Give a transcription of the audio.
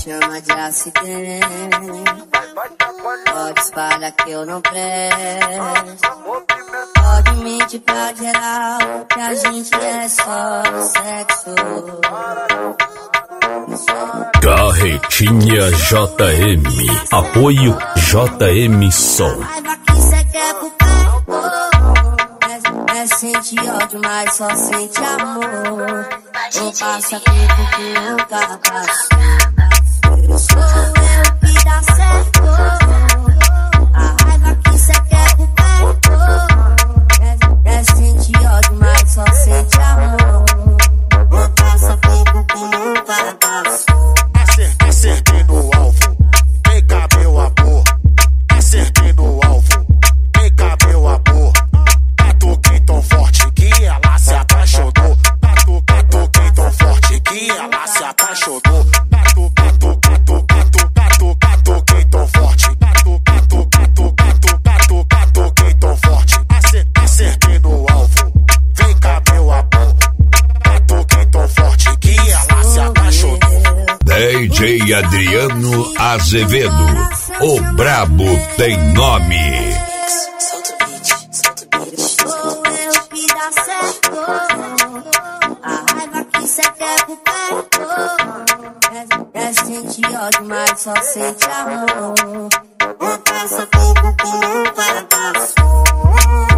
chama de acidente. Pode espalhar que eu não presto. Pode mentir pra geral que a gente é só sexo. Carretinha JM. Apoio JM Som. Raiva que cê quer pro pé. Sente ódio, mas só sente amor. Ou passa tempo que nunca passou. Sou eu que dá certo. A raiva que cê quer pro pé. Sente ódio, mas só sente amor. Ou passa tempo que nunca passou. Acertei no alvo, vem cá meu amor. Acertei no alvo, vem cá meu amor. Catuquei tão forte que ela se apaixonou. Catuquei tão forte que ela se apaixonou. Catuquei tão forte. Catuquei tão forte. Acertei no alvo, vem cá meu amor. Catuquei tão forte que ela se apaixonou. DJ Adriano Azevedo. O brabo tem nome. Sou eu que dá certo. A raiva que cê quer pro perto. Sente ódio, mas só sente amor. Não passa tempo que nunca passou.